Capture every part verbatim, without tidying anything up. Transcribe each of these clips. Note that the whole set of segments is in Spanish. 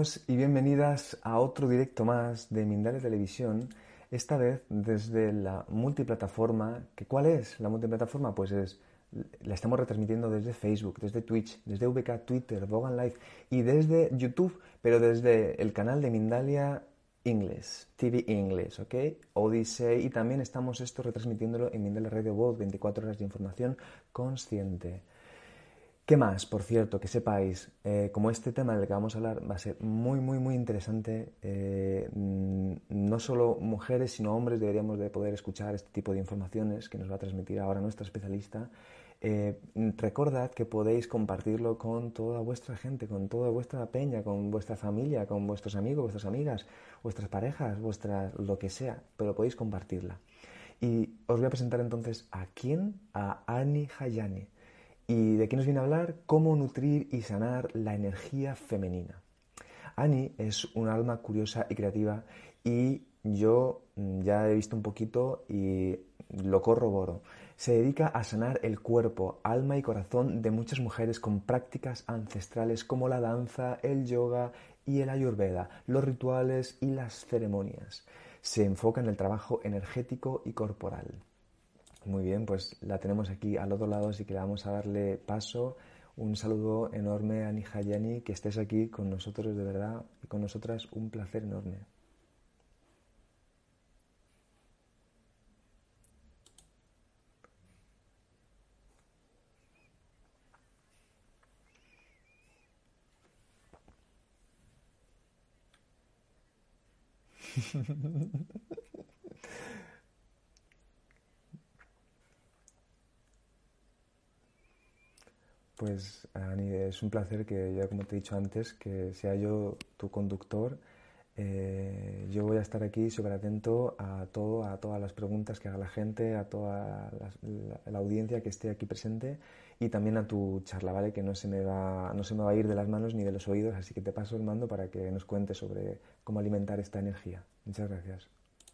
Bienvenidos y bienvenidas a otro directo más de Mindalia Televisión, esta vez desde la multiplataforma. ¿Que ¿Cuál es la multiplataforma? Pues es, la estamos retransmitiendo desde Facebook, desde Twitch, desde V K, Twitter, Vogan Live y desde YouTube, pero desde el canal de Mindalia English, T V English, ¿ok? Odyssey, y también estamos esto retransmitiéndolo en Mindalia Radio World, veinticuatro horas de información consciente. ¿Qué más? Por cierto, que sepáis, eh, como este tema del que vamos a hablar va a ser muy, muy, muy interesante, eh, mm, no solo mujeres, sino hombres deberíamos de poder escuchar este tipo de informaciones que nos va a transmitir ahora nuestra especialista. Eh, recordad que podéis compartirlo con toda vuestra gente, con toda vuestra peña, con vuestra familia, con vuestros amigos, vuestras amigas, vuestras parejas, vuestras, lo que sea, pero podéis compartirla. Y os voy a presentar entonces a quién, a Ani Hayani. ¿Y de qué nos viene a hablar? Cómo nutrir y sanar la energía femenina. Ani es un alma curiosa y creativa y yo ya he visto un poquito y lo corroboro. Se dedica a sanar el cuerpo, alma y corazón de muchas mujeres con prácticas ancestrales como la danza, el yoga y el ayurveda, los rituales y las ceremonias. Se enfoca en el trabajo energético y corporal. Muy bien, pues la tenemos aquí al otro lado, así que le vamos a darle paso. Un saludo enorme a Nihayani, que estés aquí con nosotros de verdad y con nosotras, un placer enorme. Pues Ani, es un placer que ya como te he dicho antes, que sea yo tu conductor. Eh, yo voy a estar aquí súper atento a todo, a todas las preguntas que haga la gente, a toda la, la- la audiencia que esté aquí presente y también a tu charla, ¿vale? Que no se me va, no se me va a ir de las manos ni de los oídos, así que te paso el mando para que nos cuentes sobre cómo alimentar esta energía. Muchas gracias.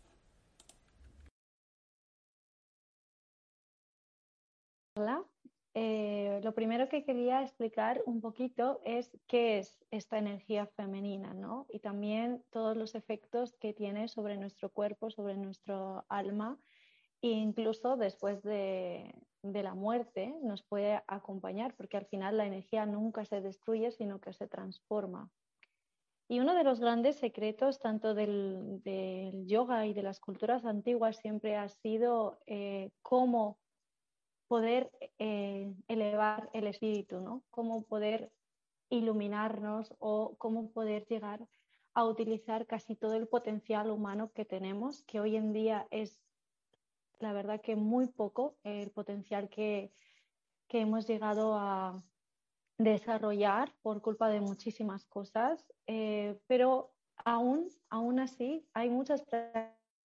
Hola. Eh, lo primero que quería explicar un poquito es qué es esta energía femenina, ¿no? Y también todos los efectos que tiene sobre nuestro cuerpo, sobre nuestro alma, e incluso después de, de la muerte nos puede acompañar, porque al final la energía nunca se destruye, sino que se transforma. Y uno de los grandes secretos, tanto del, del yoga y de las culturas antiguas, siempre ha sido eh, cómo poder eh, elevar el espíritu, ¿no? Cómo poder iluminarnos o cómo poder llegar a utilizar casi todo el potencial humano que tenemos, que hoy en día es, la verdad, que muy poco el potencial que, que hemos llegado a desarrollar por culpa de muchísimas cosas, eh, pero aún, aún así hay muchas prácticas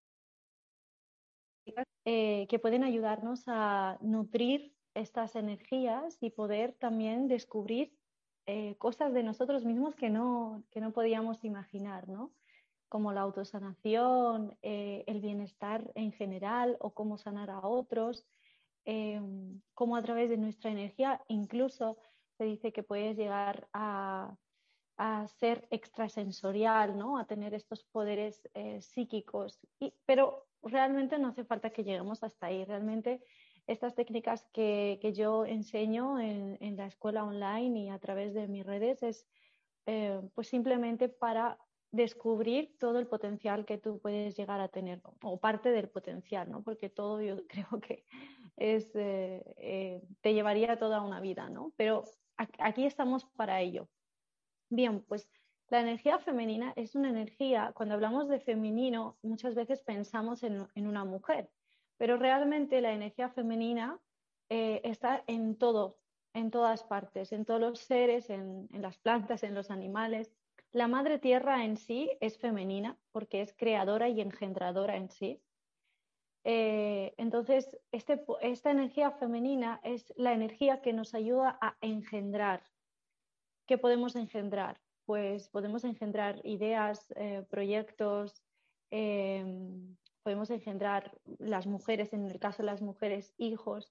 eh, que pueden ayudarnos a nutrir estas energías y poder también descubrir eh, cosas de nosotros mismos que no, que no podíamos imaginar, ¿no? Como la autosanación, eh, el bienestar en general o cómo sanar a otros, eh, cómo a través de nuestra energía incluso se dice que puedes llegar a, a ser extrasensorial, ¿no? A tener estos poderes eh, psíquicos, y, pero realmente no hace falta que lleguemos hasta ahí. Realmente estas técnicas que, que yo enseño en, en, la escuela online y a través de mis redes es eh, pues simplemente para descubrir todo el potencial que tú puedes llegar a tener, o parte del potencial, ¿no? Porque todo yo creo que es, eh, eh, te llevaría toda una vida, ¿no? Pero aquí estamos para ello. Bien, pues la energía femenina es una energía, cuando hablamos de femenino, muchas veces pensamos en, en una mujer, pero realmente la energía femenina eh, está en todo, en todas partes, en todos los seres, en, en las plantas, en los animales. La madre tierra en sí es femenina porque es creadora y engendradora en sí. Eh, entonces, este, esta energía femenina es la energía que nos ayuda a engendrar. ¿Qué podemos engendrar? Pues podemos engendrar ideas, eh, proyectos, eh, podemos engendrar las mujeres, en el caso de las mujeres, hijos,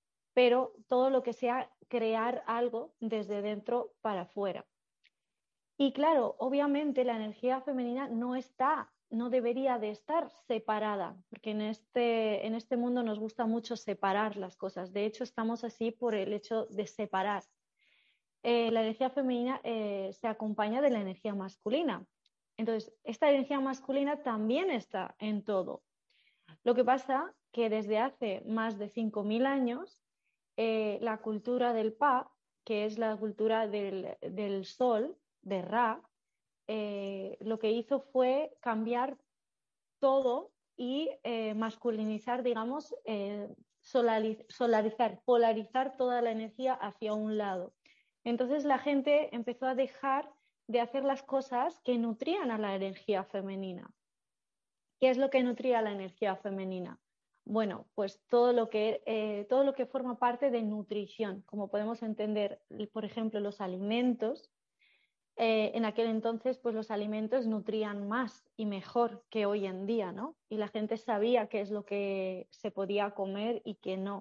pero todo lo que sea crear algo desde dentro para afuera. Y claro, obviamente la energía femenina no está, no debería de estar separada, porque en este, en este mundo nos gusta mucho separar las cosas. De hecho, estamos así por el hecho de separar. Eh, la energía femenina eh, se acompaña de la energía masculina. Entonces, esta energía masculina también está en todo. Lo que pasa que desde hace más de cinco mil años, eh, la cultura del Pa, que es la cultura del, del sol, de Ra, eh, lo que hizo fue cambiar todo y eh, masculinizar, digamos, eh, solariz solarizar, polarizar toda la energía hacia un lado. Entonces la gente empezó a dejar de hacer las cosas que nutrían a la energía femenina. ¿Qué es lo que nutría la energía femenina? Bueno, pues todo lo que, eh, todo lo que forma parte de nutrición, como podemos entender, por ejemplo, los alimentos. Eh, en aquel entonces, pues los alimentos nutrían más y mejor que hoy en día, ¿no? Y la gente sabía qué es lo que se podía comer y qué no.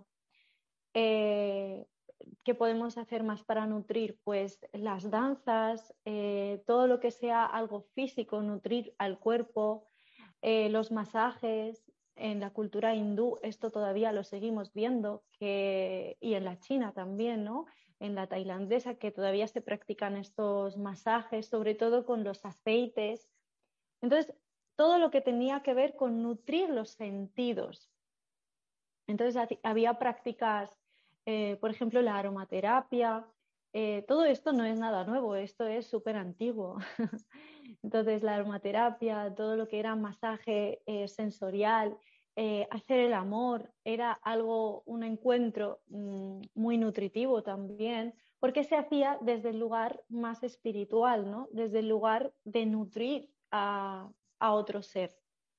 Eh, ¿Qué podemos hacer más para nutrir? Pues las danzas, eh, todo lo que sea algo físico, nutrir al cuerpo, eh, los masajes. En la cultura hindú esto todavía lo seguimos viendo, que, y en la China también, ¿no? En la tailandesa, que todavía se practican estos masajes, sobre todo con los aceites. Entonces, todo lo que tenía que ver con nutrir los sentidos. Entonces, había prácticas, eh, por ejemplo, la aromaterapia. Eh, todo esto no es nada nuevo, esto es súper antiguo. Entonces, la aromaterapia, todo lo que era masaje eh, sensorial, eh, hacer el amor, era algo, un encuentro mmm, muy nutritivo también, porque se hacía desde el lugar más espiritual, ¿no? Desde el lugar de nutrir a, a otro ser.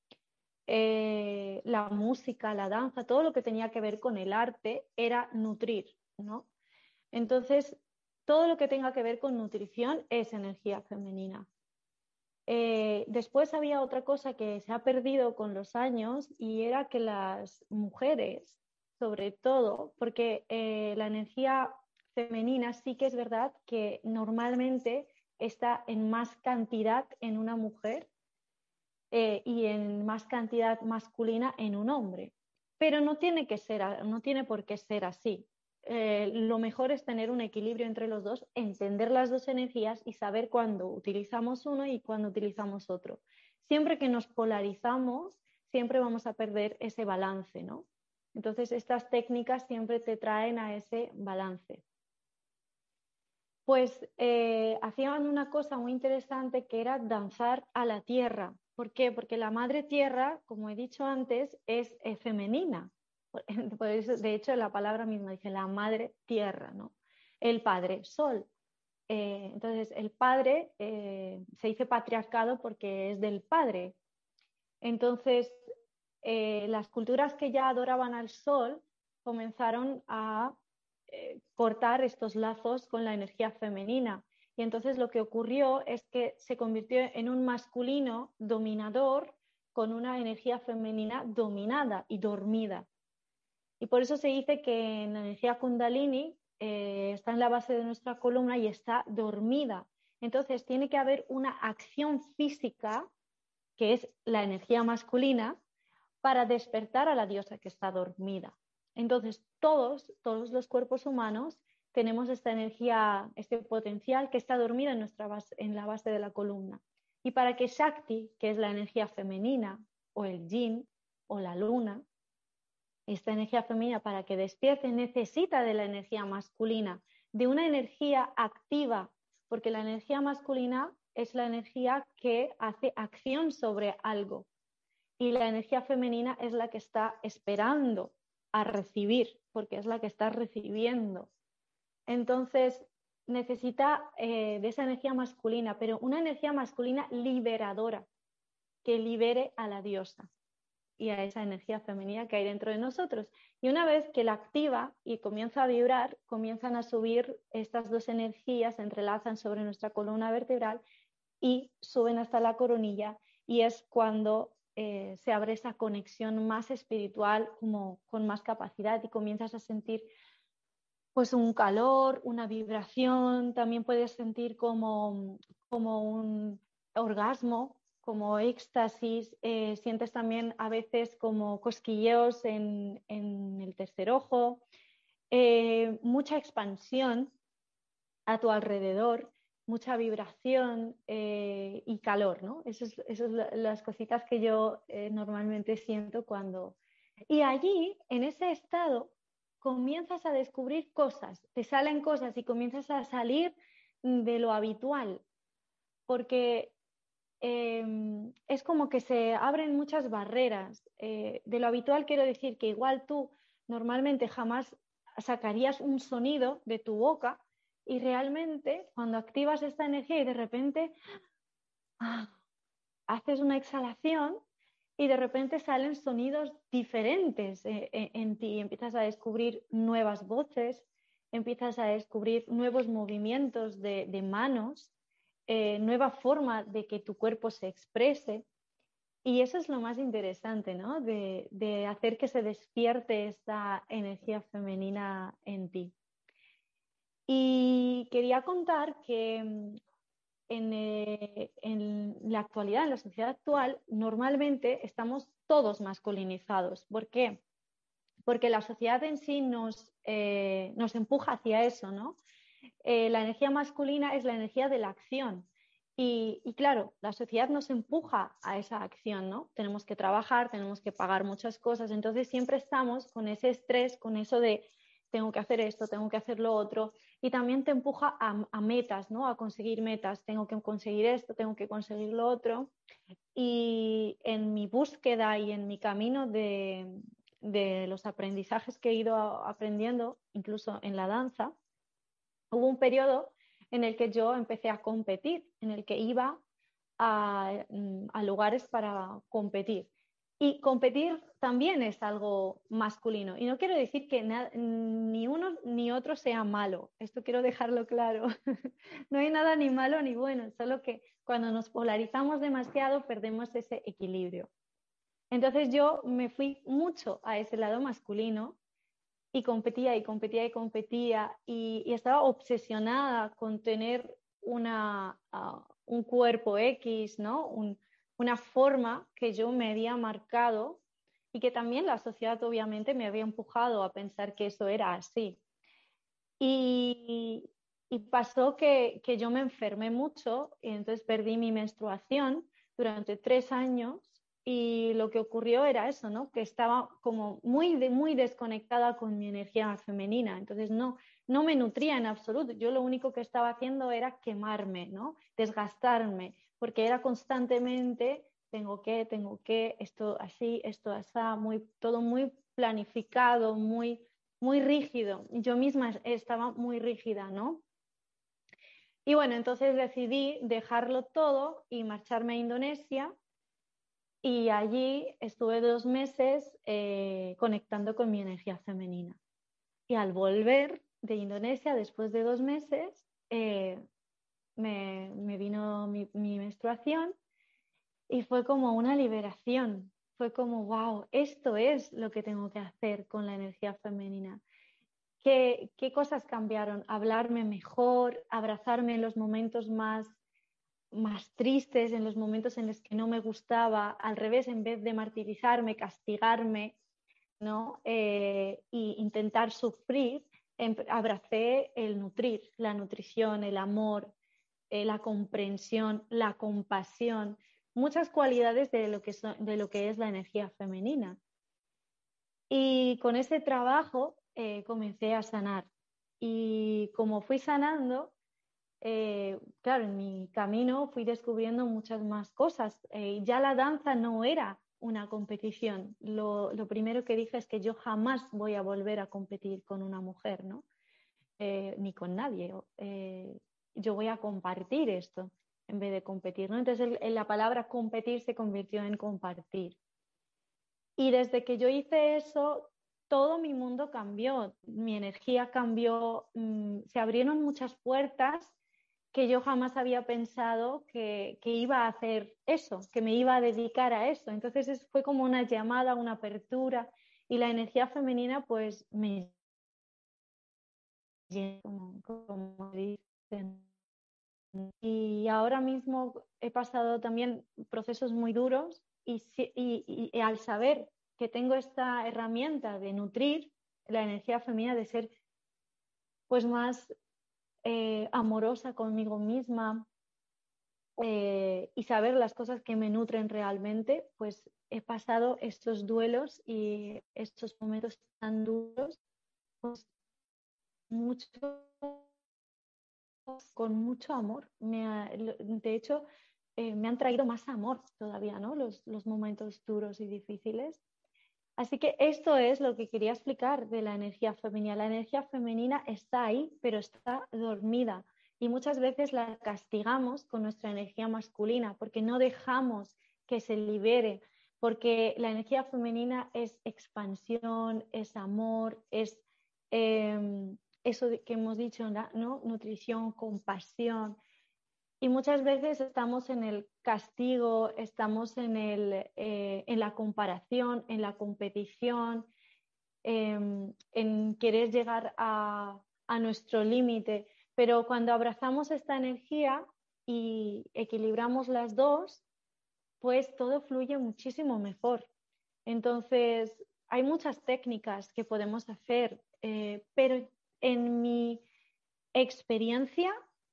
Eh, la música, la danza, todo lo que tenía que ver con el arte era nutrir, ¿no? Entonces, todo lo que tenga que ver con nutrición es energía femenina. Eh, después había otra cosa que se ha perdido con los años y era que las mujeres, sobre todo, porque eh, la energía femenina sí que es verdad que normalmente está en más cantidad en una mujer eh, y en más cantidad masculina en un hombre. Pero no tiene que ser, no tiene por qué ser así. Eh, lo mejor es tener un equilibrio entre los dos, entender las dos energías y saber cuándo utilizamos uno y cuándo utilizamos otro. Siempre que nos polarizamos, siempre vamos a perder ese balance, ¿no? Entonces, estas técnicas siempre te traen a ese balance. Pues eh, hacían una cosa muy interesante que era danzar a la tierra. ¿Por qué? Porque la madre tierra, como he dicho antes, es eh, femenina. Por eso, de hecho, la palabra misma dice la madre tierra, ¿no? El padre sol. Eh, entonces, el padre eh, se dice patriarcado porque es del padre. Entonces, eh, las culturas que ya adoraban al sol comenzaron a eh, cortar estos lazos con la energía femenina. Y entonces lo que ocurrió es que se convirtió en un masculino dominador con una energía femenina dominada y dormida. Y por eso se dice que en la energía Kundalini eh, está en la base de nuestra columna y está dormida. Entonces tiene que haber una acción física, que es la energía masculina, para despertar a la diosa que está dormida. Entonces, todos, todos los cuerpos humanos tenemos esta energía, este potencial que está dormida en, nuestra base, en la base de la columna. Y para que Shakti, que es la energía femenina, o el yin, o la luna, esta energía femenina para que despierte necesita de la energía masculina, de una energía activa, porque la energía masculina es la energía que hace acción sobre algo y la energía femenina es la que está esperando a recibir, porque es la que está recibiendo. Entonces necesita eh, de esa energía masculina, pero una energía masculina liberadora, que libere a la diosa y a esa energía femenina que hay dentro de nosotros. Y una vez que la activa y comienza a vibrar, comienzan a subir estas dos energías, se entrelazan sobre nuestra columna vertebral y suben hasta la coronilla, y es cuando eh, se abre esa conexión más espiritual, como con más capacidad, y comienzas a sentir pues un calor, una vibración, también puedes sentir como, como un orgasmo, como éxtasis, eh, sientes también a veces como cosquilleos en, en el tercer ojo, eh, mucha expansión a tu alrededor, mucha vibración eh, y calor, ¿no? Esas son es la- las cositas que yo eh, normalmente siento cuando... Y allí, en ese estado, comienzas a descubrir cosas, te salen cosas y comienzas a salir de lo habitual, porque eh, es como que se abren muchas barreras. Eh, de lo habitual quiero decir que igual tú normalmente jamás sacarías un sonido de tu boca y realmente cuando activas esta energía y de repente ah, haces una exhalación y de repente salen sonidos diferentes eh, eh, en ti, empiezas a descubrir nuevas voces, empiezas a descubrir nuevos movimientos de, de manos, eh, nueva forma de que tu cuerpo se exprese. Y eso es lo más interesante, ¿no? De, de hacer que se despierte esta energía femenina en ti. Y quería contar que mm, en, eh, en la actualidad, en la sociedad actual, normalmente estamos todos masculinizados. ¿Por qué? Porque la sociedad en sí nos, eh, nos empuja hacia eso, ¿no? Eh, la energía masculina es la energía de la acción. Y, y, claro, la sociedad nos empuja a esa acción, ¿no? Tenemos que trabajar, tenemos que pagar muchas cosas, entonces siempre estamos con ese estrés, con eso de tengo que hacer esto, tengo que hacer lo otro, y también te empuja a, a metas, ¿no? A conseguir metas, tengo que conseguir esto, tengo que conseguir lo otro. Y en mi búsqueda y en mi camino de, de los aprendizajes que he ido aprendiendo, incluso en la danza, hubo un periodo en el que yo empecé a competir, en el que iba a, mm, a lugares para competir. Y competir también es algo masculino. Y no quiero decir que na- ni uno ni otro sea malo. Esto quiero dejarlo claro. No hay nada ni malo ni bueno, solo que cuando nos polarizamos demasiado perdemos ese equilibrio. Entonces yo me fui mucho a ese lado masculino y competía y competía y competía y, y estaba obsesionada con tener una, uh, un cuerpo X, ¿no? Un, una forma que yo me había marcado y que también la sociedad obviamente me había empujado a pensar que eso era así. Y, y pasó que, que yo me enfermé mucho y entonces perdí mi menstruación durante tres años y lo que ocurrió era eso, ¿no? Que estaba como muy, de, muy desconectada con mi energía femenina, entonces no, no me nutría en absoluto, yo lo único que estaba haciendo era quemarme, ¿no? Desgastarme, porque era constantemente, tengo que, tengo que, esto así, esto así, muy, todo muy planificado, muy muy rígido. Yo misma estaba muy rígida, ¿no? Y bueno, entonces decidí dejarlo todo y marcharme a Indonesia y allí estuve dos meses eh, conectando con mi energía femenina. Y al volver de Indonesia, después de dos meses, eh, me, me, vino mi, mi menstruación y fue como una liberación. Fue como, wow, esto es lo que tengo que hacer con la energía femenina. ¿Qué, qué cosas cambiaron? Hablarme mejor, abrazarme en los momentos más, más tristes, en los momentos en los que no me gustaba, al revés, en vez de martirizarme, castigarme, ¿no? Eh, y intentar sufrir, em, abracé el nutrir, la nutrición, el amor, eh, la comprensión, la compasión, muchas cualidades de lo que, son, de lo que es la energía femenina. Y con ese trabajo eh, comencé a sanar. Y como fui sanando, eh, claro, en mi camino fui descubriendo muchas más cosas. Eh, ya la danza no era una competición. Lo, lo, primero que dije es que yo jamás voy a volver a competir con una mujer, ¿no? Eh, ni con nadie. Eh, yo voy a compartir esto en vez de competir, ¿no? Entonces el, la palabra competir se convirtió en compartir. Y desde que yo hice eso, todo mi mundo cambió, mi energía cambió, mmm, se abrieron muchas puertas que yo jamás había pensado que, que, iba a hacer eso, que me iba a dedicar a eso. Entonces fue como una llamada, una apertura y la energía femenina pues me como, como dicen. Y ahora mismo he pasado también procesos muy duros y, y, y al saber que tengo esta herramienta de nutrir la energía femenina, de ser pues más eh, amorosa conmigo misma eh, y saber las cosas que me nutren realmente, pues he pasado estos duelos y estos momentos tan duros pues mucho con mucho amor. Me ha, de hecho, eh, me han traído más amor todavía, ¿no? Los, los momentos duros y difíciles. Así que esto es lo que quería explicar de la energía femenina. La energía femenina está ahí, pero está dormida. Y muchas veces la castigamos con nuestra energía masculina porque no dejamos que se libere. Porque la energía femenina es expansión, es amor, es eh, eso que hemos dicho, ¿no? Nutrición, compasión. Y muchas veces estamos en el castigo, estamos en, el, eh, en la comparación, en la competición, eh, en querer llegar a, a nuestro límite. Pero cuando abrazamos esta energía y equilibramos las dos, pues todo fluye muchísimo mejor. Entonces, hay muchas técnicas que podemos hacer, eh, pero en mi experiencia,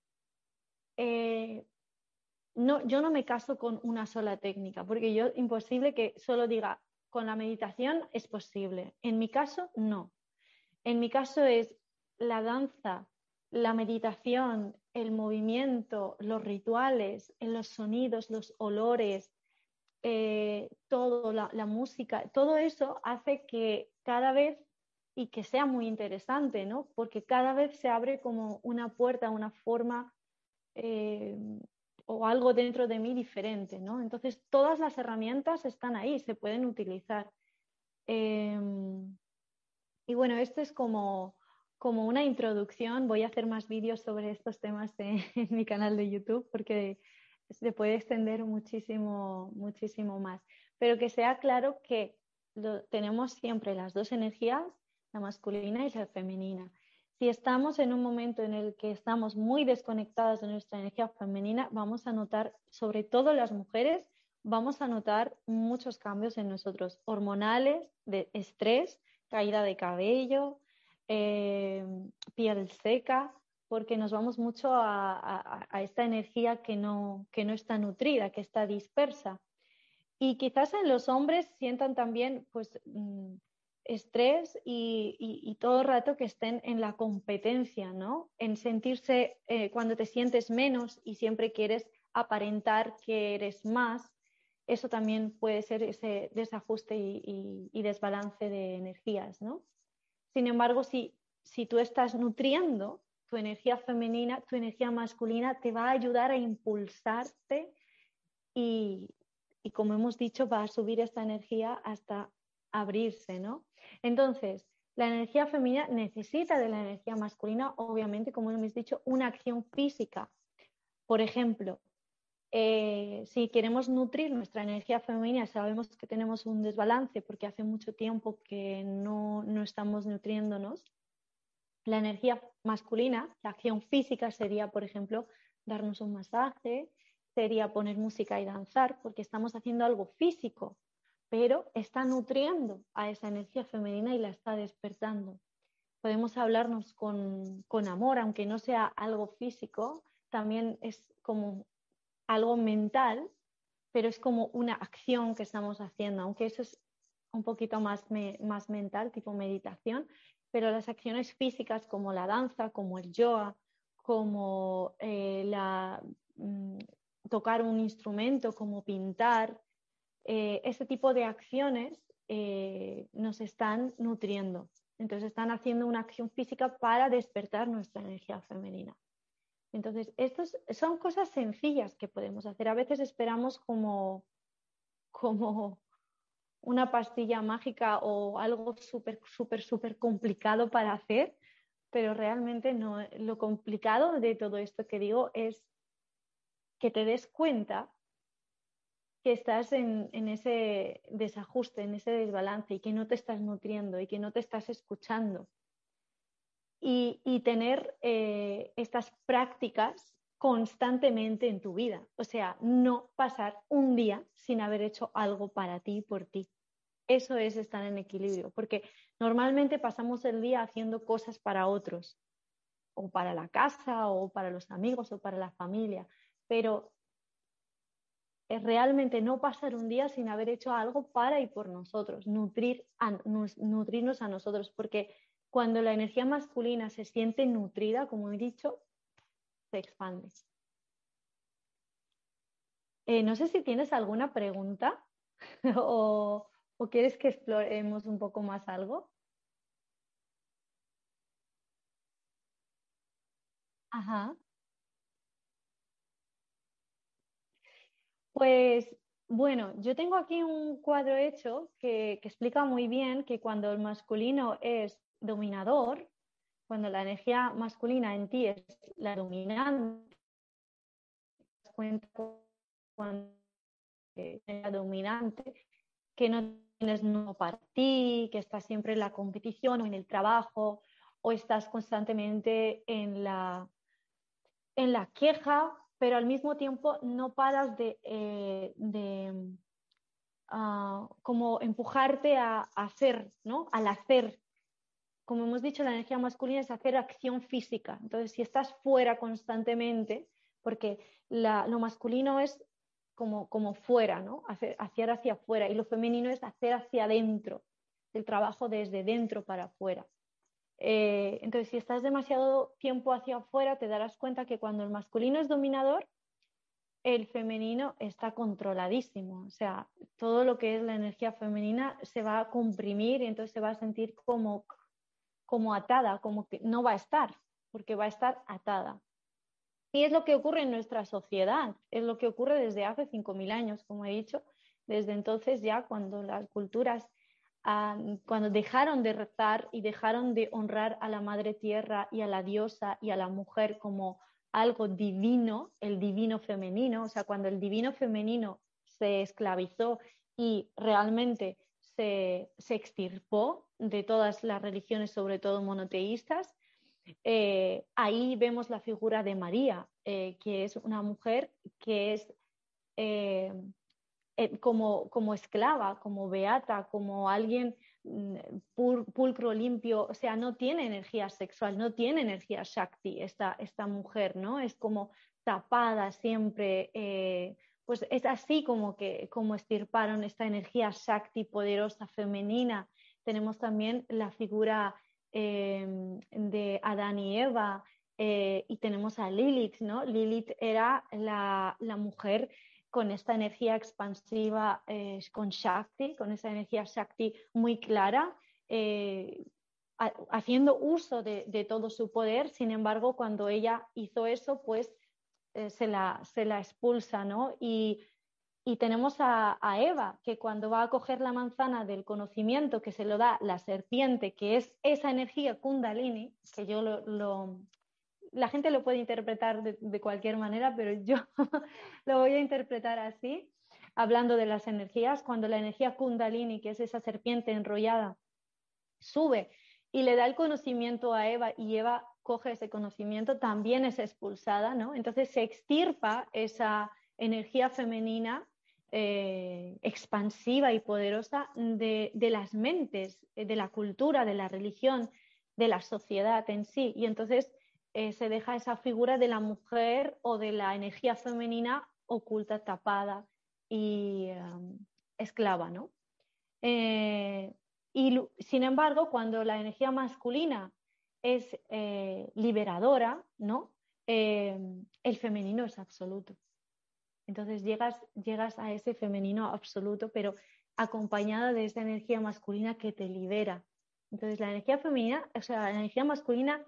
eh, no, yo no me caso con una sola técnica, porque yo imposible que solo diga con la meditación es posible. En mi caso, no. En mi caso es la danza, la meditación, el movimiento, los rituales, los sonidos, los olores, eh, todo, la, la música, todo eso hace que cada vez, y que sea muy interesante, ¿no? Porque cada vez se abre como una puerta, una forma eh, o algo dentro de mí diferente, ¿no? Entonces, todas las herramientas están ahí, se pueden utilizar. Eh, y bueno, esto es como, como una introducción. Voy a hacer más vídeos sobre estos temas en, en mi canal de YouTube porque se puede extender muchísimo, muchísimo más. Pero que sea claro que lo, tenemos siempre las dos energías, la masculina y la femenina. Si estamos en un momento en el que estamos muy desconectadas de nuestra energía femenina, vamos a notar, sobre todo las mujeres, vamos a notar muchos cambios en nosotros, hormonales, de estrés, caída de cabello, eh, piel seca, porque nos vamos mucho a, a, a esta energía que no, que no está nutrida, que está dispersa. Y quizás en los hombres sientan también pues, mm, estrés y, y, y, todo el rato que estén en la competencia, ¿no? En sentirse, eh, cuando te sientes menos y siempre quieres aparentar que eres más, eso también puede ser ese desajuste y, y, y desbalance de energías, ¿no? Sin embargo, si, si tú estás nutriendo tu energía femenina, tu energía masculina te va a ayudar a impulsarte y, y como hemos dicho, va a subir esta energía hasta abrirse, ¿no? Entonces, la energía femenina necesita de la energía masculina, obviamente, como hemos dicho, una acción física. Por ejemplo, eh, si queremos nutrir nuestra energía femenina, sabemos que tenemos un desbalance porque hace mucho tiempo que no, no estamos nutriéndonos. La energía masculina, la acción física sería, por ejemplo, darnos un masaje, sería poner música y danzar, porque estamos haciendo algo físico, pero está nutriendo a esa energía femenina y la está despertando. Podemos hablarnos con, con amor, aunque no sea algo físico, también es como algo mental, pero es como una acción que estamos haciendo, aunque eso es un poquito más, me, más mental, tipo meditación, pero las acciones físicas como la danza, como el yoga, como eh, la, mm, tocar un instrumento, como pintar, eh, ese tipo de acciones eh, nos están nutriendo. Entonces están haciendo una acción física para despertar nuestra energía femenina. Entonces, estos son cosas sencillas que podemos hacer. A veces esperamos como, como una pastilla mágica o algo súper, súper, súper complicado para hacer, pero realmente no. Lo complicado de todo esto que digo es que te des cuenta que estás en, en ese desajuste, en ese desbalance y que no te estás nutriendo y que no te estás escuchando. y, y tener eh, estas prácticas constantemente en tu vida. O sea, no pasar un día sin haber hecho algo para ti y por ti. Eso es estar en equilibrio, porque normalmente pasamos el día haciendo cosas para otros, o para la casa, o para los amigos, o para la familia, pero es realmente no pasar un día sin haber hecho algo para y por nosotros, nutrir a, nutrirnos a nosotros, porque cuando la energía masculina se siente nutrida, como he dicho, se expande. Eh, no sé si tienes alguna pregunta o, o quieres que exploremos un poco más algo. Ajá. Pues bueno, yo tengo aquí un cuadro hecho que, que explica muy bien que cuando el masculino es dominador, cuando la energía masculina en ti es la dominante, te das cuenta cuando es la dominante, que no tienes no para ti, que estás siempre en la competición o en el trabajo, o estás constantemente en la, en la queja, pero al mismo tiempo no paras de, eh, de uh, como empujarte a, a hacer, ¿no? Al hacer. Como hemos dicho, la energía masculina es hacer acción física. Entonces, si estás fuera constantemente, porque la, lo masculino es como, como fuera, ¿no? Hacer, hacer hacia afuera, y lo femenino es hacer hacia adentro, el trabajo desde dentro para afuera. Eh, entonces, si estás demasiado tiempo hacia afuera, te darás cuenta que cuando el masculino es dominador, el femenino está controladísimo. O sea, todo lo que es la energía femenina se va a comprimir y entonces se va a sentir como, como atada, como que no va a estar, porque va a estar atada. Y es lo que ocurre en nuestra sociedad, es lo que ocurre desde hace cinco mil años, como he dicho. Desde entonces ya cuando las culturas, uh, cuando dejaron de rezar y dejaron de honrar a la madre tierra y a la diosa y a la mujer como algo divino, el divino femenino, o sea, cuando el divino femenino se esclavizó y realmente se, se extirpó de todas las religiones, sobre todo monoteístas, eh, ahí vemos la figura de María, eh, que es una mujer que es eh, eh, como, como esclava, como beata, como alguien mm, pul pulcro, limpio, o sea, no tiene energía sexual, no tiene energía Shakti esta, esta mujer, ¿no? Es como tapada siempre, eh, pues es así como que como estirparon esta energía Shakti poderosa femenina. Tenemos también la figura eh, de Adán y Eva, eh, y tenemos a Lilith, ¿no? Lilith era la, la mujer con esta energía expansiva, eh, con Shakti, con esa energía Shakti muy clara, eh, a, haciendo uso de, de, todo su poder. Sin embargo, cuando ella hizo eso, pues eh, se, la, se la expulsa, ¿no? Y, y tenemos a, a, Eva, que cuando va a coger la manzana del conocimiento que se lo da la serpiente, que es esa energía kundalini, que yo lo, lo la gente lo puede interpretar de, de cualquier manera, pero yo lo voy a interpretar así, hablando de las energías. Cuando la energía kundalini, que es esa serpiente enrollada, sube y le da el conocimiento a Eva y Eva coge ese conocimiento, también es expulsada, ¿no? Entonces se extirpa esa energía femenina eh, expansiva y poderosa de, de las mentes, de la cultura, de la religión, de la sociedad en sí. Y entonces eh, se deja esa figura de la mujer o de la energía femenina oculta, tapada y um, esclava, ¿no? Eh, y sin embargo, cuando la energía masculina es eh, liberadora, ¿no? Eh, el femenino es absoluto. Entonces llegas, llegas a ese femenino absoluto, pero acompañada de esa energía masculina que te libera. Entonces la energía femenina, o sea, la energía masculina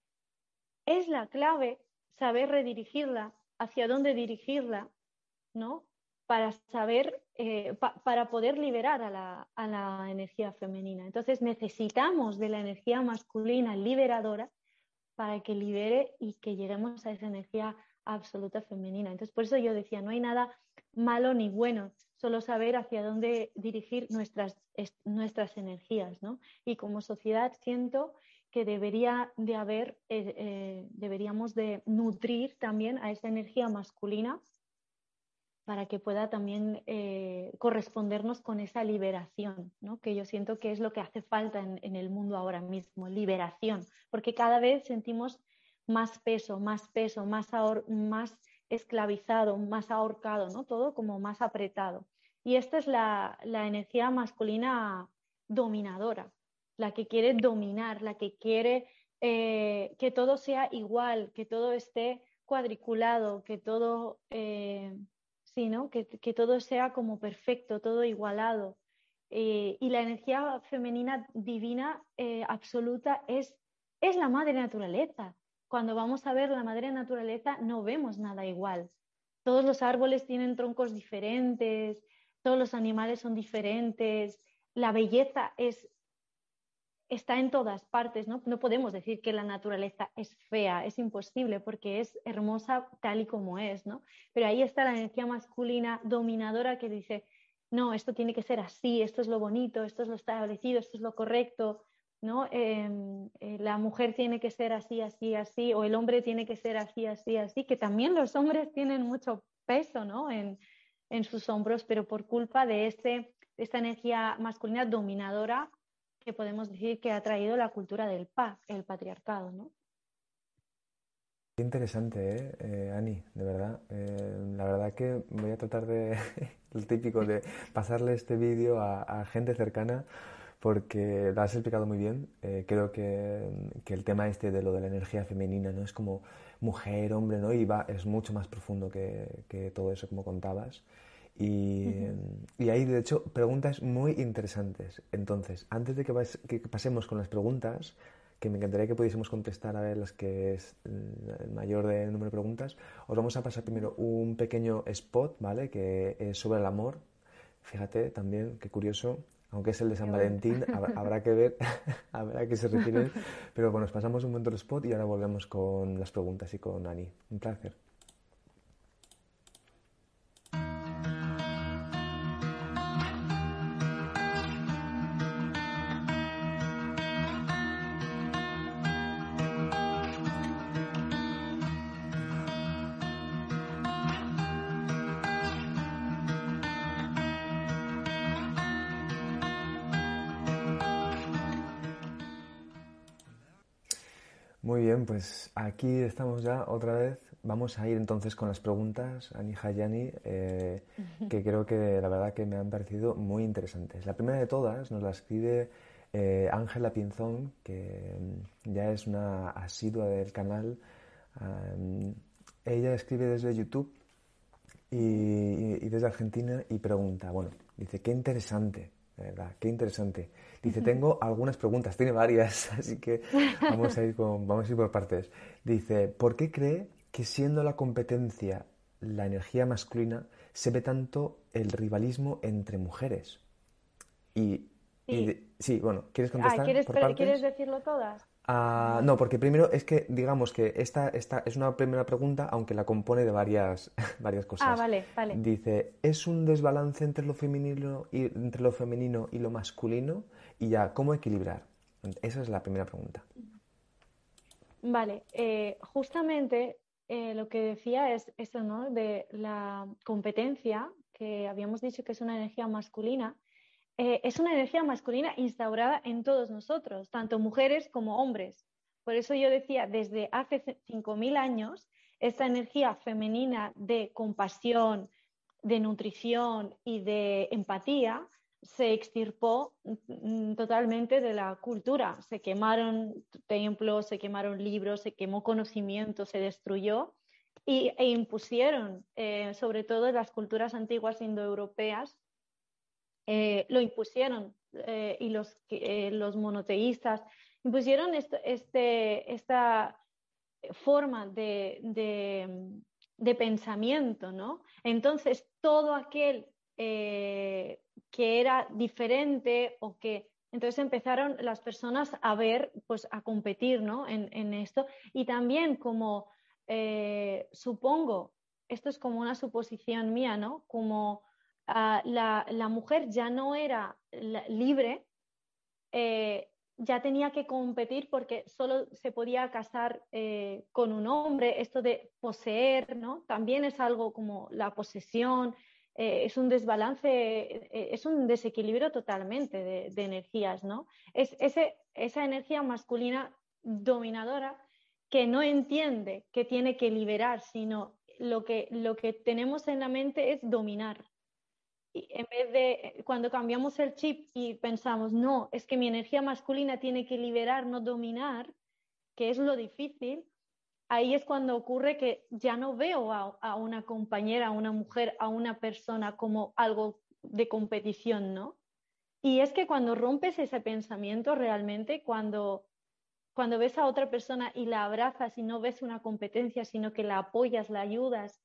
es la clave, saber redirigirla, hacia dónde dirigirla, ¿no? Para saber, eh, pa para poder liberar a la, a la energía femenina. Entonces necesitamos de la energía masculina liberadora para que libere y que lleguemos a esa energía absoluta femenina. Entonces por eso yo decía, no hay nada malo ni bueno, solo saber hacia dónde dirigir nuestras, nuestras energías, ¿no? Y como sociedad siento que debería de haber, eh, eh, deberíamos de nutrir también a esa energía masculina para que pueda también eh, correspondernos con esa liberación, ¿no? Que yo siento que es lo que hace falta en, en el mundo ahora mismo, liberación, porque cada vez sentimos más peso, más peso, más, ahor más esclavizado, más ahorcado, ¿no? Todo como más apretado. Y esta es la, la energía masculina dominadora, la que quiere dominar, la que quiere eh, que todo sea igual, que todo esté cuadriculado, que todo... Eh, Sí, ¿no? Que, que todo sea como perfecto, todo igualado. Eh, y la energía femenina divina eh, absoluta es, es la madre naturaleza. Cuando vamos a ver la madre naturaleza no vemos nada igual. Todos los árboles tienen troncos diferentes, todos los animales son diferentes, la belleza es está en todas partes, ¿no? No podemos decir que la naturaleza es fea, es imposible porque es hermosa tal y como es, ¿no? Pero ahí está la energía masculina dominadora que dice, no, esto tiene que ser así, esto es lo bonito, esto es lo establecido, esto es lo correcto, ¿no? Eh, eh, la mujer tiene que ser así, así, así, o el hombre tiene que ser así, así, así, que también los hombres tienen mucho peso, ¿no? En, en sus hombros, pero por culpa de, este, de esta energía masculina dominadora que podemos decir que ha traído la cultura del pa, el patriarcado, ¿no? Qué interesante, ¿eh? Eh, Ani, de verdad. Eh, la verdad que voy a tratar de, el típico, de pasarle este vídeo a, a gente cercana porque lo has explicado muy bien. Eh, creo que, que el tema este de lo de la energía femenina, ¿no? Es como mujer, hombre, ¿no? Y va, es mucho más profundo que, que todo eso, como contabas. Y, Uh-huh. y hay, de hecho, preguntas muy interesantes. Entonces, antes de que, vas, que pasemos con las preguntas, que me encantaría que pudiésemos contestar a ver las que es el mayor de número de preguntas, os vamos a pasar primero un pequeño spot, ¿vale? Que es sobre el amor. Fíjate también, qué curioso, aunque es el de San Qué bonito. Valentín, habrá, habrá que ver a ver a qué se refiere. Pero bueno, nos pasamos un momento el spot y ahora volvemos con las preguntas y con Ani. Un placer. Muy bien, pues aquí estamos ya otra vez. Vamos a ir entonces con las preguntas, Ani Hayani, eh, que creo que la verdad que me han parecido muy interesantes. La primera de todas nos la escribe eh, Ángela Pinzón, que mm, ya es una asidua del canal. Um, ella escribe desde YouTube y, y- y desde Argentina y pregunta, bueno, dice, qué interesante, de verdad, qué interesante. Dice, tengo algunas preguntas, tiene varias, así que vamos a ir con, vamos a ir por partes. Dice, ¿por qué cree que siendo la competencia la energía masculina se ve tanto el rivalismo entre mujeres? Y, y Sí. de- sí, bueno, ¿quieres Ah, contestar ¿quieres, por ¿quieres partes? decirlo todas? Ah, no, Vale. porque primero es que digamos que esta, esta es una primera pregunta, aunque la compone de varias, varias Ah, cosas. vale, vale. Dice, ¿es un desbalance entre lo femenino y, entre lo femenino y lo masculino? Y ya, ¿cómo equilibrar? Esa es la primera pregunta. Vale, eh, justamente eh, lo que decía es eso, ¿no? De la competencia, que habíamos dicho que es una energía masculina, eh, es una energía masculina instaurada en todos nosotros, tanto mujeres como hombres. Por eso yo decía, desde hace cinco mil años, esta energía femenina de compasión, de nutrición y de empatía se extirpó mm, totalmente de la cultura. Se quemaron templos, se quemaron libros, se quemó conocimiento, se destruyó y, e impusieron, eh, sobre todo en las culturas antiguas indoeuropeas, eh, lo impusieron eh, y los, eh, los monoteístas impusieron esto, este, esta forma de, de, de, pensamiento, ¿no? Entonces, todo aquel eh, que era diferente o que... Entonces empezaron las personas a ver, pues a competir, ¿no? En, en esto. Y también como, eh, supongo, esto es como una suposición mía, ¿no? Como uh, la, la, mujer ya no era la, libre, eh, ya tenía que competir porque solo se podía casar eh, con un hombre. Esto de poseer, ¿no? También es algo como la posesión, eh, es un desbalance, eh, es un desequilibrio totalmente de, de energías, ¿no? Es ese, esa energía masculina dominadora que no entiende que tiene que liberar, sino lo que, lo que tenemos en la mente es dominar. Y en vez de, cuando cambiamos el chip y pensamos, no, es que mi energía masculina tiene que liberar, no dominar, que es lo difícil, ahí es cuando ocurre que ya no veo a, a una compañera, a una mujer, a una persona como algo de competición, ¿no? Y es que cuando rompes ese pensamiento realmente, cuando, cuando ves a otra persona y la abrazas y no ves una competencia, sino que la apoyas, la ayudas,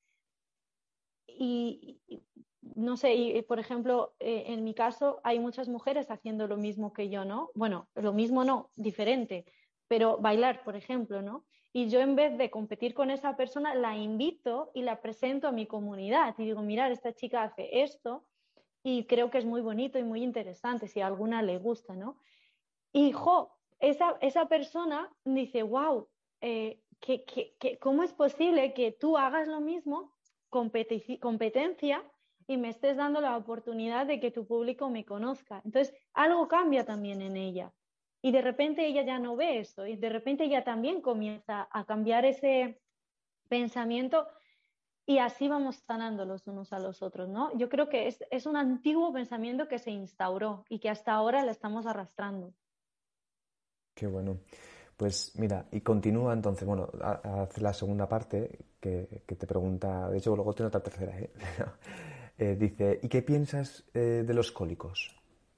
y, y no sé, y, por ejemplo, eh, en mi caso hay muchas mujeres haciendo lo mismo que yo, ¿no? Bueno, lo mismo no, diferente, pero bailar, por ejemplo, ¿no? Y yo en vez de competir con esa persona, la invito y la presento a mi comunidad y digo, mirad, esta chica hace esto y creo que es muy bonito y muy interesante si a alguna le gusta, ¿no? Y, jo, esa, esa persona dice, wow, eh, que, que, que, ¿cómo es posible que tú hagas lo mismo, competencia, y me estés dando la oportunidad de que tu público me conozca? Entonces, algo cambia también en ella. Y de repente ella ya no ve eso, y de repente ella también comienza a cambiar ese pensamiento y así vamos sanando los unos a los otros, ¿no? Yo creo que es, es un antiguo pensamiento que se instauró y que hasta ahora le estamos arrastrando. Qué bueno. Pues mira, y continúa entonces, bueno, hace la segunda parte que, que te pregunta, de hecho luego tiene otra tercera, ¿eh? Eh, dice, ¿y qué piensas eh, de los cólicos?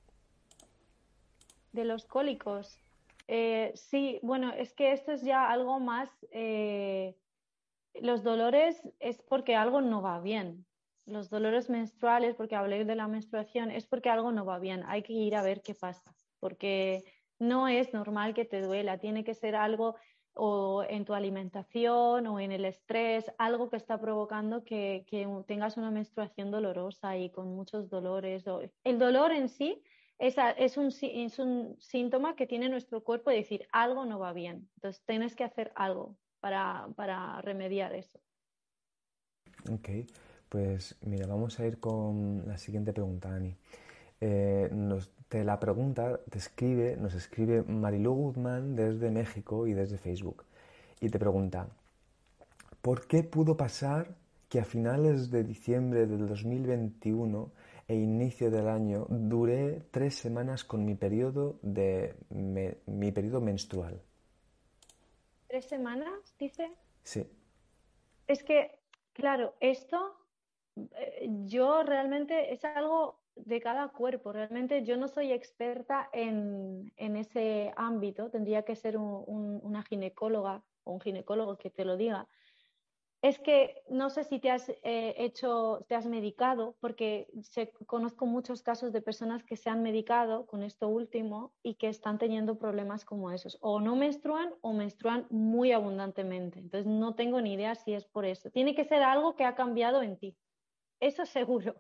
De los cólicos. Eh, sí, bueno, es que esto es ya algo más. Eh, los dolores es porque algo no va bien. Los dolores menstruales, porque hablé de la menstruación, es porque algo no va bien. Hay que ir a ver qué pasa, porque no es normal que te duela. Tiene que ser algo o en tu alimentación o en el estrés, algo que está provocando que, que tengas una menstruación dolorosa y con muchos dolores. O, el dolor en sí es, es, un, es un síntoma que tiene nuestro cuerpo de decir algo no va bien. Entonces tienes que hacer algo para, para remediar eso. Ok, pues mira, vamos a ir con la siguiente pregunta, Ani. Eh, nos, te la pregunta te escribe, nos escribe Marilú Guzmán desde México y desde Facebook. Y te pregunta, ¿por qué pudo pasar que a finales de diciembre del dos mil veintiuno e inicio del año duré tres semanas con mi periodo de me- mi periodo menstrual? ¿Tres semanas, dice? Sí. Es que, claro, esto eh, yo realmente es algo de cada cuerpo. Realmente yo no soy experta en, en ese ámbito. Tendría que ser un- un- una ginecóloga o un ginecólogo que te lo diga. Es que no sé si te has eh, hecho, te has medicado, porque se, conozco muchos casos de personas que se han medicado con esto último y que están teniendo problemas como esos. O no menstruan o menstruan muy abundantemente. Entonces no tengo ni idea si es por eso. Tiene que ser algo que ha cambiado en ti. Eso seguro.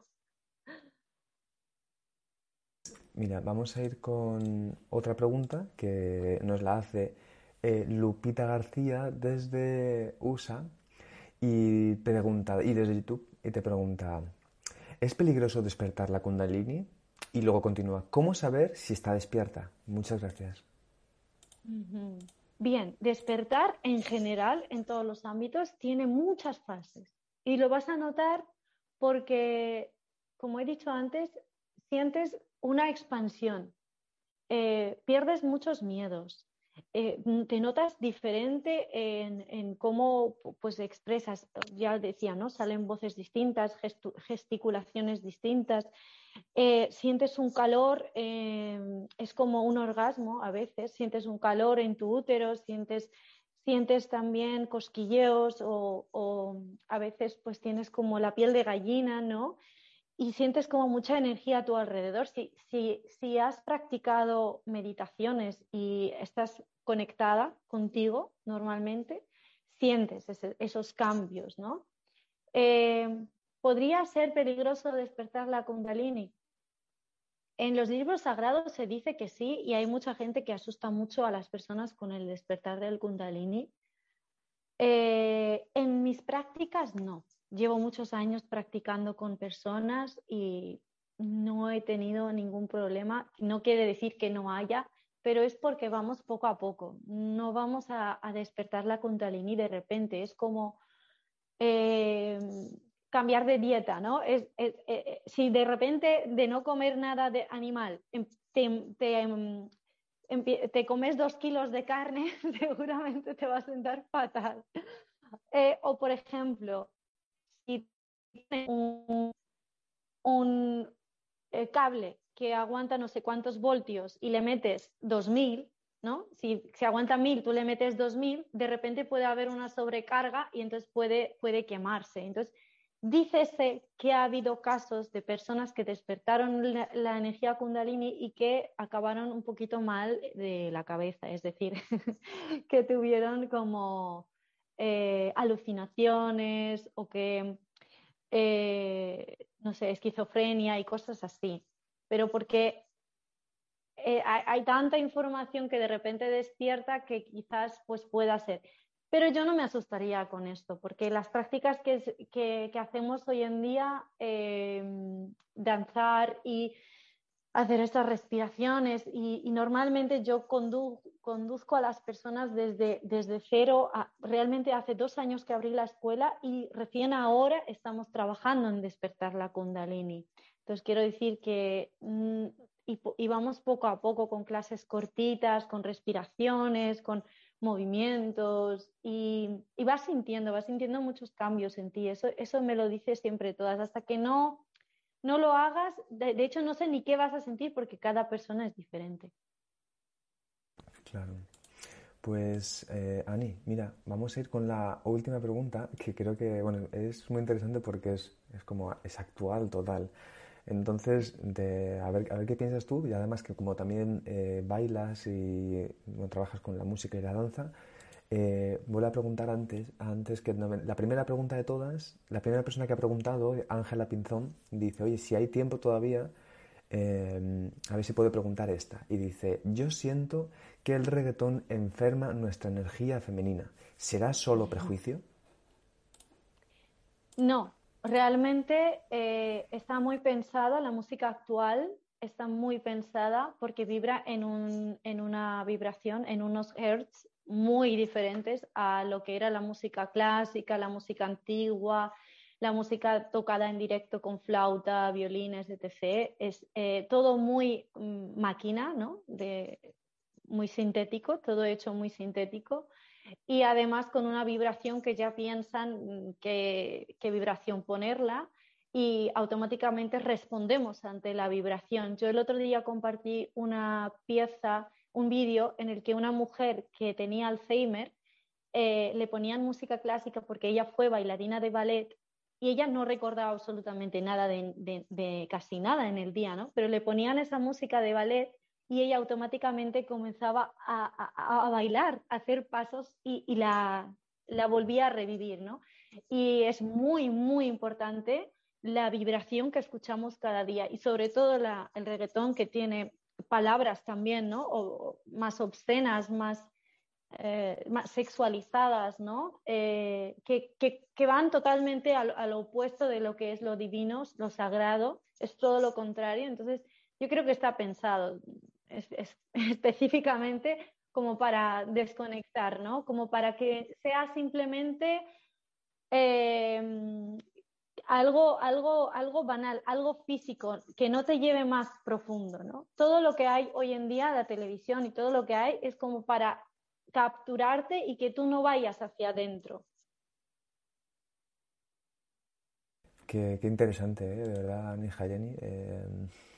Mira, vamos a ir con otra pregunta que nos la hace eh, Lupita García desde U S A y pregunta, y desde YouTube, y te pregunta, ¿es peligroso despertar la Kundalini? Y luego continúa, ¿cómo saber si está despierta? Muchas gracias. Ujú. Bien, despertar en general, en todos los ámbitos, tiene muchas fases. Y lo vas a notar porque, como he dicho antes, sientes una expansión, eh, pierdes muchos miedos, eh, te notas diferente en, en cómo pues, expresas, ya decía, ¿no? Salen voces distintas, gestu- gesticulaciones distintas, eh, sientes un calor, eh, es como un orgasmo a veces, sientes un calor en tu útero, sientes, sientes también cosquilleos o, o a veces pues tienes como la piel de gallina, ¿no? Y sientes como mucha energía a tu alrededor. Si, si, si has practicado meditaciones y estás conectada contigo normalmente, sientes ese, esos cambios, ¿no? Eh, ¿Podría ser peligroso despertar la Kundalini? En los libros sagrados se dice que sí, y hay mucha gente que asusta mucho a las personas con el despertar del Kundalini. Eh, en mis prácticas no. Llevo muchos años practicando con personas y no he tenido ningún problema. No quiere decir que no haya, pero es porque vamos poco a poco. No vamos a, a despertar la Kundalini de repente. Es como eh, cambiar de dieta, ¿no? Es, es, eh, si de repente de no comer nada de animal em, te, te, em, te comes dos kilos de carne, seguramente te va a sentar fatal. Eh, o, por ejemplo, si tienes un, un eh, cable que aguanta no sé cuántos voltios y le metes dos mil, ¿no? Si, si aguanta mil, tú le metes dos mil, de repente puede haber una sobrecarga y entonces puede, puede quemarse. Entonces, dícese que ha habido casos de personas que despertaron la, la energía Kundalini y que acabaron un poquito mal de la cabeza, es decir, que tuvieron como eh, alucinaciones o que eh, no sé, esquizofrenia y cosas así. Pero porque eh, hay, hay, tanta información que de repente despierta que quizás pues pueda ser. Pero yo no me asustaría con esto, porque las prácticas que, que, que hacemos hoy en día, eh, danzar y hacer estas respiraciones, y, y normalmente yo condu, conduzco a las personas desde, desde cero a, realmente hace dos años que abrí la escuela y recién ahora estamos trabajando en despertar la Kundalini. Entonces quiero decir que mmm, y, y vamos poco a poco con clases cortitas, con respiraciones, con movimientos y, y vas sintiendo, vas sintiendo muchos cambios en ti. Eso, eso me lo dice siempre todas, hasta que no no lo hagas, de, de hecho no sé ni qué vas a sentir porque cada persona es diferente. Claro. Pues, eh, Ani, mira, vamos a ir con la última pregunta, que creo que, bueno, es muy interesante porque es, es como, es actual total. Entonces, de, a ver, a ver qué piensas tú, y además que como también eh, bailas y bueno, trabajas con la música y la danza, eh, vuelvo a preguntar antes, antes que no me- la primera pregunta de todas, la primera persona que ha preguntado, Ángela Pinzón, dice, oye, si hay tiempo todavía, eh, a ver si puedo preguntar esta. Y dice, yo siento que el reggaetón enferma nuestra energía femenina. ¿Será solo prejuicio? No, realmente eh, está muy pensada, la música actual está muy pensada porque vibra en, un, en una vibración, en unos hertz muy diferentes a lo que era la música clásica, la música antigua, la música tocada en directo con flauta, violines, etcétera. Es eh, todo muy mm, máquina, ¿no? De, muy sintético, todo hecho muy sintético y además con una vibración que ya piensan qué, qué vibración ponerla y automáticamente respondemos ante la vibración. Yo el otro día compartí una pieza, un vídeo en el que una mujer que tenía Alzheimer eh, le ponían música clásica porque ella fue bailarina de ballet y ella no recordaba absolutamente nada de, de, de casi nada en el día, ¿no? Pero le ponían esa música de ballet y ella automáticamente comenzaba a, a, a bailar, a hacer pasos y, y la, la, volvía a revivir, ¿no? Y es muy, muy importante la vibración que escuchamos cada día y sobre todo la, el reggaetón que tiene palabras también, ¿no? O, más obscenas, más, eh, más sexualizadas, ¿no? Eh, que, que, que, van totalmente al, al opuesto de lo que es lo divino, lo sagrado, es todo lo contrario. Entonces, yo creo que está pensado es, es, específicamente como para desconectar, ¿no? Como para que sea simplemente eh, algo, algo, algo banal, algo físico, que no te lleve más profundo, ¿no? Todo lo que hay hoy en día, la televisión y todo lo que hay, es como para capturarte y que tú no vayas hacia adentro. Qué, qué interesante, ¿eh? De verdad, Ani Hayani. Eh,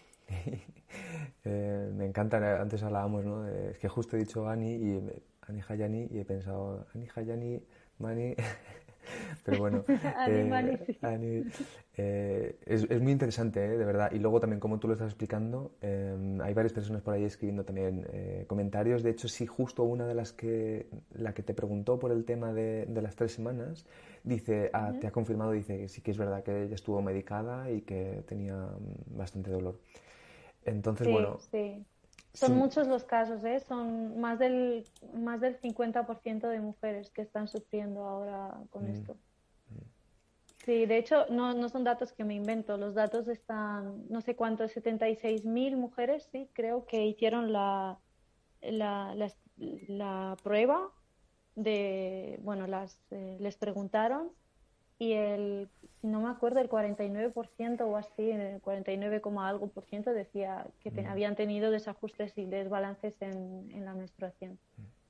eh, me encanta, antes hablábamos, ¿no? Eh, es que justo he dicho Ani y Ani Hayani y he pensado, Ani Hayani, Mani. Pero bueno, Animal, eh, sí. Ani, eh, es, es muy interesante, ¿eh? De verdad. Y luego también, como tú lo estás explicando, eh, hay varias personas por ahí escribiendo también eh, comentarios. De hecho, sí, justo una de las que, la que te preguntó por el tema de, de las tres semanas, dice, ah, te ha confirmado, dice que sí que es verdad que ella estuvo medicada y que tenía mm, bastante dolor. Entonces, Sí, bueno, sí. Son sin- muchos los casos, ¿eh? Son más del, más del cincuenta por ciento de mujeres que están sufriendo ahora con mm, esto. Sí, de hecho, no, no son datos que me invento. Los datos están, no sé cuántos, setenta y seis mil mujeres, sí, creo que hicieron la, la, la, la prueba de, bueno, las, eh, les preguntaron y el, si no me acuerdo, el cuarenta y nueve por ciento o así, el cuarenta y nueve, coma algo por ciento decía que te- mm. habían tenido desajustes y desbalances en, en la menstruación.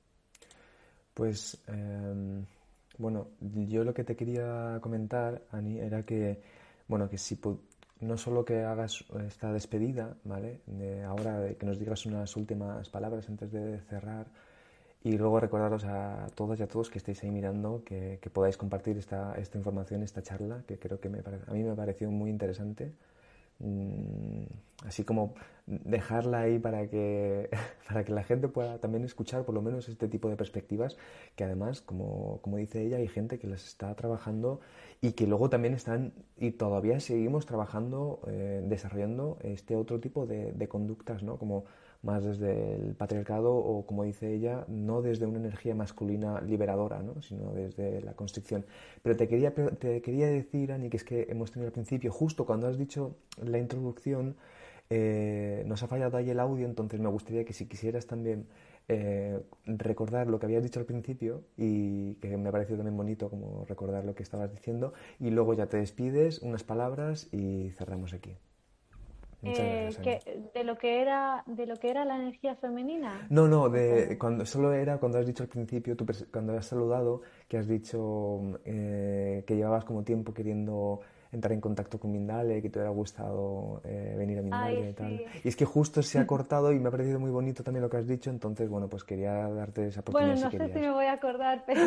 Pues, em, bueno, yo lo que te quería comentar, Ani, era que, bueno, que si pu- no solo que hagas esta despedida, ¿vale? De ahora de que nos digas unas últimas palabras antes de cerrar y luego recordaros a todas y a todos que estéis ahí mirando, que, que podáis compartir esta, esta información, esta charla, que creo que me pare- a mí me pareció muy interesante. Mm, así como dejarla ahí para que, para que la gente pueda también escuchar por lo menos este tipo de perspectivas que además, como, como dice ella, hay gente que las está trabajando y que luego también están y todavía seguimos trabajando, eh, desarrollando este otro tipo de, de conductas, ¿no? Como más desde el patriarcado o, como dice ella, no desde una energía masculina liberadora, ¿no? Sino desde la constricción. Pero te quería, te quería decir, Ani, que es que hemos tenido al principio, justo cuando has dicho la introducción, eh, nos ha fallado ahí el audio, entonces me gustaría que si quisieras también eh, recordar lo que habías dicho al principio y que me ha parecido también bonito como recordar lo que estabas diciendo y luego ya te despides, unas palabras y cerramos aquí. Muchas gracias, Eh, Ani. que, de lo que era, de lo que era la energía femenina, No, no, ¿o de cómo? cuando solo era cuando has dicho al principio, tú pres- cuando has saludado, que has dicho eh, que llevabas como tiempo queriendo entrar en contacto con Mindalia, que te hubiera gustado eh, venir a Ay, Mindalia y tal. sí. Y es que justo se ha cortado y me ha parecido muy bonito también lo que has dicho, entonces, bueno, pues quería darte esa Bueno, oportunidad si no sé si querías. me voy a acordar, pero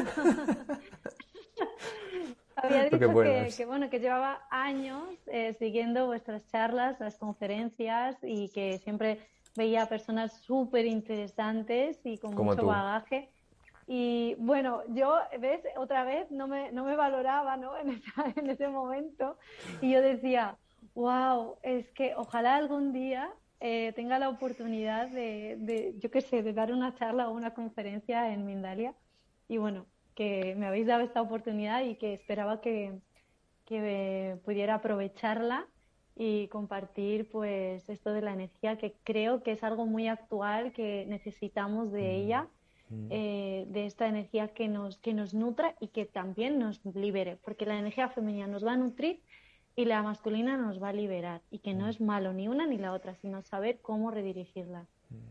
había Lo que dicho que, que, puedas, bueno, que llevaba años eh, siguiendo vuestras charlas, las conferencias y que siempre veía personas súper interesantes y con como mucho tú. bagaje. Y bueno, yo, ¿ves? Otra vez no me, no me valoraba, ¿no? En esa- en ese momento. Y yo decía, wow, es que ojalá algún día eh, tenga la oportunidad de, de, yo qué sé, de dar una charla o una conferencia en Mindalia. Y bueno, que me habéis dado esta oportunidad y que esperaba que, que pudiera aprovecharla y compartir pues esto de la energía, que creo que es algo muy actual, que necesitamos de ella, eh, de esta energía que nos, que nos nutra y que también nos libere, porque la energía femenina nos va a nutrir y la masculina nos va a liberar, y que no es malo ni una ni la otra, sino saber cómo redirigirla.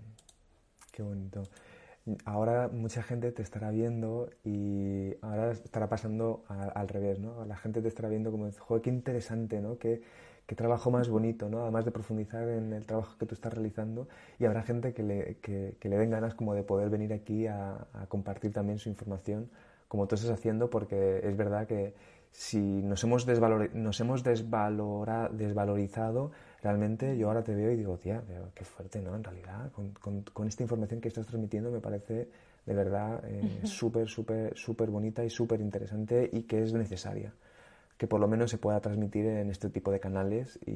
Qué bonito. Ahora mucha gente te estará viendo y ahora estará pasando a- al revés, ¿no? La gente te estará viendo como, joder, qué interesante, ¿no? Qué, qué trabajo más bonito, ¿no? Además de profundizar en el trabajo que tú estás realizando y habrá gente que le, que, que le den ganas como de poder venir aquí a, a compartir también su información como tú estás haciendo porque es verdad que si nos hemos, desvalor, nos hemos desvalora, desvalorizado, realmente yo ahora te veo y digo, tía, pero qué fuerte, ¿no? En realidad, con, con, con esta información que estás transmitiendo me parece de verdad eh, súper, súper, súper bonita y súper interesante y que es necesaria. Que por lo menos se pueda transmitir en este tipo de canales y,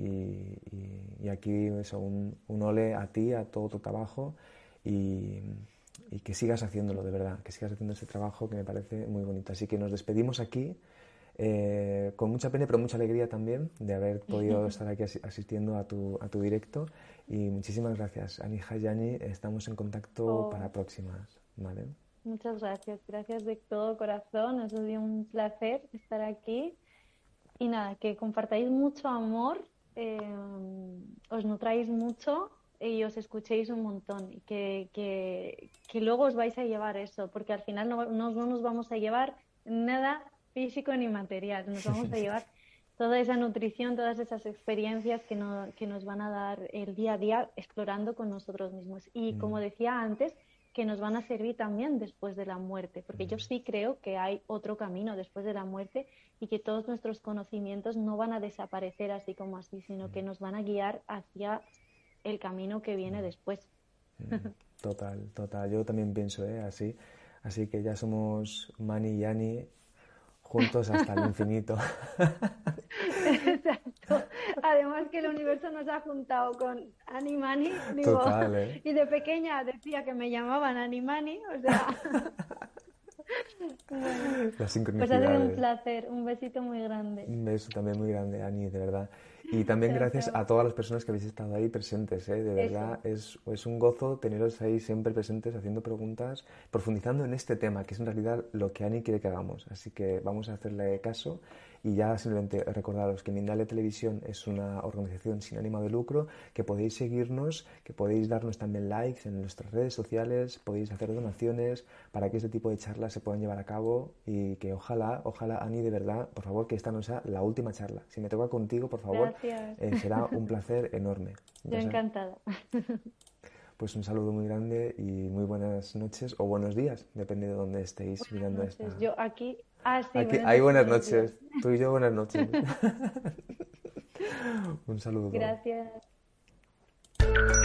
y, y aquí eso, un, un ole a ti, a todo tu trabajo y, y que sigas haciéndolo de verdad, que sigas haciendo ese trabajo que me parece muy bonito. Así que nos despedimos aquí eh, con mucha pena pero mucha alegría también de haber podido estar aquí asistiendo a tu, a tu directo y muchísimas gracias, Ani Hayani, estamos en contacto para Oh, próximas, ¿vale? muchas gracias, gracias de todo corazón, ha sido un placer estar aquí. Y nada, que compartáis mucho amor, eh, os nutráis mucho y os escuchéis un montón. Y que, que, que luego os vais a llevar eso, porque al final no, no, no nos vamos a llevar nada físico ni material, nos vamos a llevar toda esa nutrición, todas esas experiencias que, no, que nos van a dar el día a día explorando con nosotros mismos. Y como Mm, decía antes, que nos van a servir también después de la muerte, porque yo sí creo que hay otro camino después de la muerte y que todos nuestros conocimientos no van a desaparecer así como así, sino que nos van a guiar hacia el camino que viene después. total, total, yo también pienso, ¿eh? Así, así que ya somos Mani y Ani juntos hasta el infinito. Además que el universo nos ha juntado con Animani, digo, Total, ¿eh? y de pequeña decía que me llamaban Animani, o sea, bueno, Las pues ha sido un sincronicidades. placer, un besito muy grande. Un beso también muy grande, Ani, de verdad. Y también Chao, gracias chao. a todas las personas que habéis estado ahí presentes, ¿eh? De verdad, Eso, es, es un gozo teneros ahí siempre presentes, haciendo preguntas, profundizando en este tema, que es en realidad lo que Ani quiere que hagamos. Así que vamos a hacerle caso y ya simplemente recordaros que Mindalia Televisión es una organización sin ánimo de lucro, que podéis seguirnos, que podéis darnos también likes en nuestras redes sociales, podéis hacer donaciones para que este tipo de charlas se puedan llevar a cabo y que ojalá, ojalá, Ani, de verdad, por favor, que esta no sea la última charla. Si me toca contigo, por favor, gracias. eh, será un placer enorme. Yo Ya sabes. encantada. Pues un saludo muy grande y muy buenas noches o buenos días, depende de dónde estéis Buenas mirando esta. noches. Yo aquí, ah, sí, Aquí buenas hay noches, buenas buenos días. noches. Tú y yo buenas noches. Un saludo. Gracias.